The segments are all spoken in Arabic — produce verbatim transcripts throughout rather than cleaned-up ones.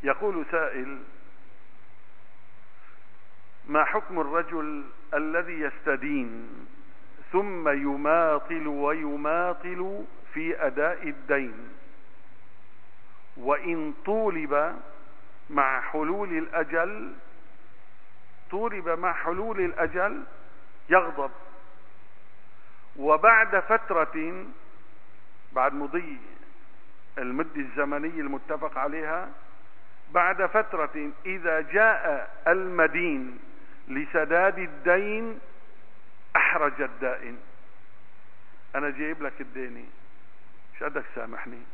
يقول سائل: ما حكم الرجل الذي يستدين ثم يماطل ويماطل في أداء الدين، وإن طولب مع حلول الأجل طولب مع حلول الأجل يغضب، وبعد فترة، بعد مضي المدة الزمنية المتفق عليها، بعد فترة إذا جاء المدين لسداد الدين أحرج الدائن: أنا جايب لك الديني، مش قدك سامحني.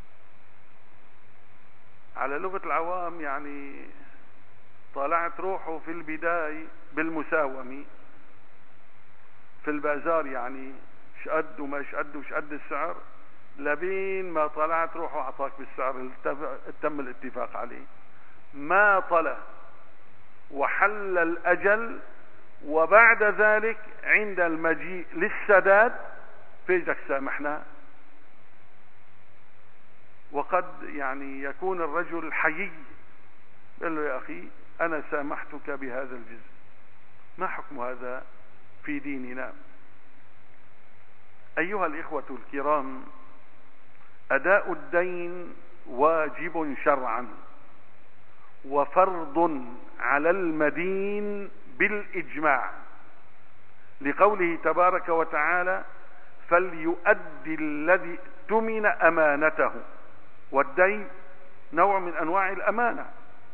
على لغة العوام يعني طالعت روحه في البداية بالمساومة في البازار، يعني مش قد ومش قد ومش قد السعر، لبين ما طلعت روحه أعطاك بالسعر اللي تم الاتفاق عليه. ما طلع وحل الأجل، وبعد ذلك عند المجيء للسداد فيجك سامحنا. وقد يعني يكون الرجل حيي، قال له: يا أخي أنا سامحتك بهذا الجزء. ما حكم هذا في ديننا؟ أيها الإخوة الكرام، أداء الدين واجب شرعا وفرض على المدين بالإجماع، لقوله تبارك وتعالى: فليؤدي الذي اؤتمن أمانته. والدين نوع من أنواع الأمانة.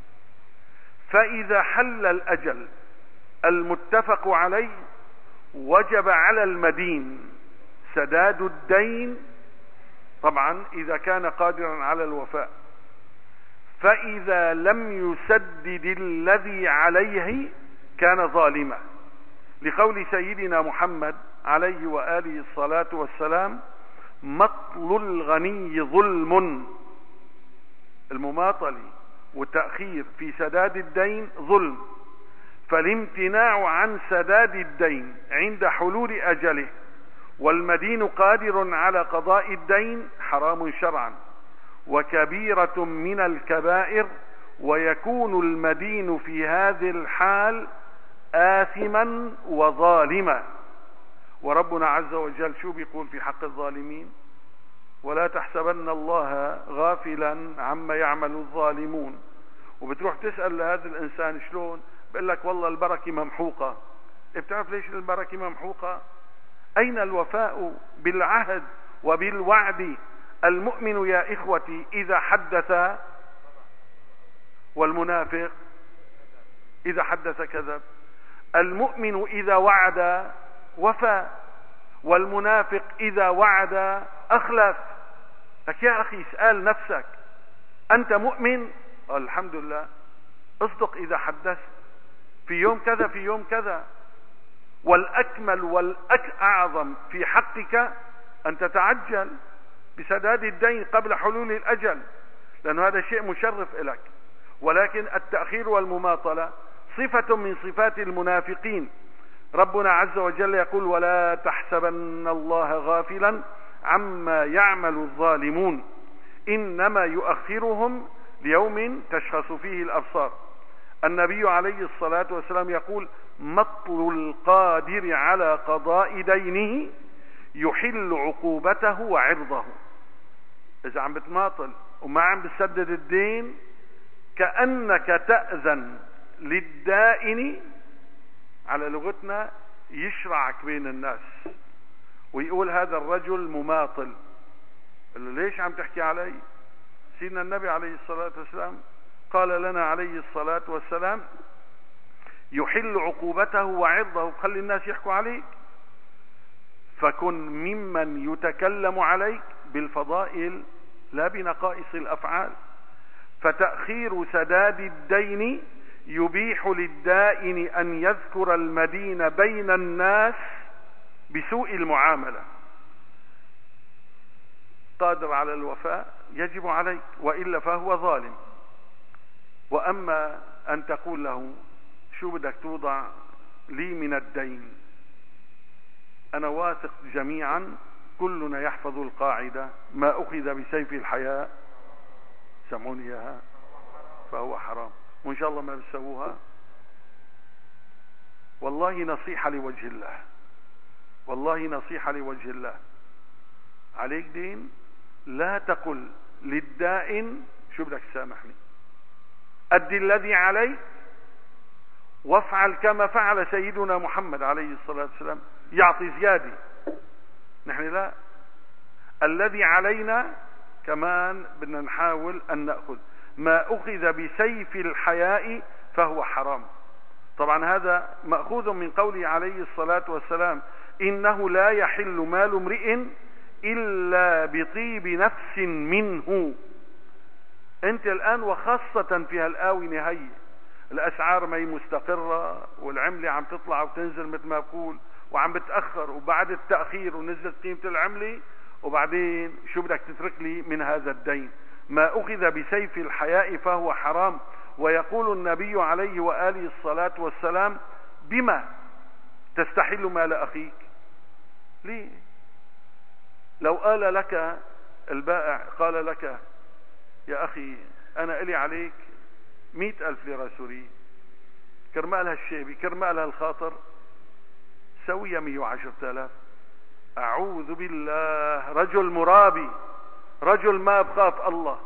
فإذا حل الأجل المتفق عليه وجب على المدين سداد الدين، طبعا إذا كان قادرا على الوفاء. فإذا لم يسدد الذي عليه كان ظالما، لقول سيدنا محمد عليه وآله الصلاة والسلام: مطل الغني ظلم. المماطلة والتأخير في سداد الدين ظلم، فالامتناع عن سداد الدين عند حلول أجله والمدين قادر على قضاء الدين حرام شرعا وكبيرة من الكبائر، ويكون المدين في هذه الحال آثما وظالما. وربنا عز وجل شو بيقول في حق الظالمين؟ ولا تحسبن الله غافلا عما يعمل الظالمون. وبتروح تسأل لهذا الإنسان شلون، بقول لك والله البركة ممحوقة. بتعرف ليش البركة ممحوقة؟ أين الوفاء بالعهد وبالوعد؟ المؤمن يا إخوتي إذا حدث، والمنافق إذا حدث كذب. المؤمن إذا وعد وفى، والمنافق إذا وعد أخلف. لك يا أخي اسأل نفسك، أنت مؤمن؟ قال الحمد لله. اصدق إذا حدثت، في يوم كذا في يوم كذا. والأكمل والأعظم في حقك أن تتعجل بسداد الدين قبل حلول الأجل، لأن هذا شيء مشرف لك. ولكن التأخير والمماطلة صفة من صفات المنافقين. ربنا عز وجل يقول: ولا تحسبن الله غافلا عما يعمل الظالمون إنما يؤخرهم ليوم تشخص فيه الأبصار. النبي عليه الصلاة والسلام يقول: مطل القادر على قضاء دينه يحل عقوبته وعرضه. إذا عم بتماطل وما عم بتسدد الدين كأنك تأذن للدائن، على لغتنا يشرعك بين الناس ويقول هذا الرجل مماطل. قال له: ليش عم تحكي علي؟ سيدنا النبي عليه الصلاة والسلام قال لنا عليه الصلاة والسلام: يحل عقوبته وعرضه. خلي الناس يحكوا عليك، فكن ممن يتكلم عليك بالفضائل لا بنقائص الأفعال. فتأخير سداد الدين يبيح للدائن أن يذكر المدين بين الناس بسوء المعاملة. قادر على الوفاء يجب عليك، وإلا فهو ظالم. وأما أن تقول له: شو بدك توضع لي من الدين؟ أنا واثق جميعا كلنا يحفظ القاعدة: ما أخذ بسيف الحياء، سمعوني إياها، فهو حرام، وإن شاء الله ما بتسووها. والله نصيحة لوجه الله، والله نصيحة لوجه الله، عليك دين، لا تقل للدائن شو بدك سامحني، أدي الذي عليك وافعل كما فعل سيدنا محمد عليه الصلاة والسلام، يعطي زيادة. نحن لا، الذي علينا كمان بدنا نحاول أن نأخذ ما أخذ بسيف الحياء فهو حرام. طبعا هذا مأخوذ من قوله عليه الصلاة والسلام: إنه لا يحل مال امرئ إلا بطيب نفس منه. أنت الآن وخاصة في هالآونة هي الأسعار ما هي مستقرة، والعملة عم تطلع وتنزل مثل ما بقول، وعم بتأخر، وبعد التأخير ونزلت قيمة العملة، وبعدين شو بدك تترك لي من هذا الدين؟ ما أخذ بسيف الحياء فهو حرام. ويقول النبي عليه وآله الصلاة والسلام: بما تستحل مال أخيك؟ ليه؟ لو قال لك البائع، قال لك: يا أخي أنا إلي عليك مئة ألف ليرة سورية، كرمالها الشيبي، كرمالها الخاطر، سوية مئة وعشرة آلاف. أعوذ بالله، رجل مرابي، رجل ما بخاف الله.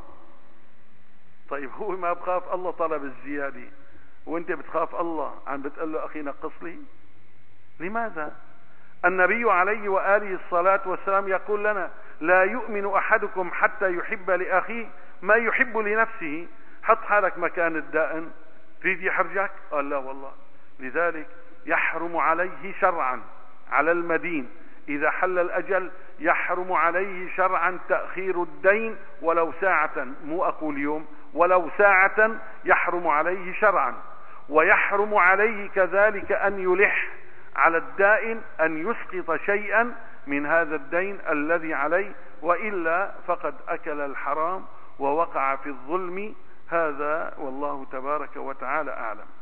طيب هو ما بخاف الله، طلب الزيادة، وانت بتخاف الله عم بتقول له: أخي نقص لي؟ لماذا؟ النبي عليه وآله الصلاة والسلام يقول لنا: لا يؤمن أحدكم حتى يحب لأخيه ما يحب لنفسه. حط حالك مكان الدائن، تريد يحرجك؟ قال لا والله. لذلك يحرم عليه شرعا، على المدين إذا حل الأجل يحرم عليه شرعا تأخير الدين ولو ساعة، مو أقول يوم، ولو ساعة يحرم عليه شرعا. ويحرم عليه كذلك أن يلح على الدائن أن يسقط شيئا من هذا الدين الذي عليه، وإلا فقد أكل الحرام ووقع في الظلم. هذا والله تبارك وتعالى أعلم.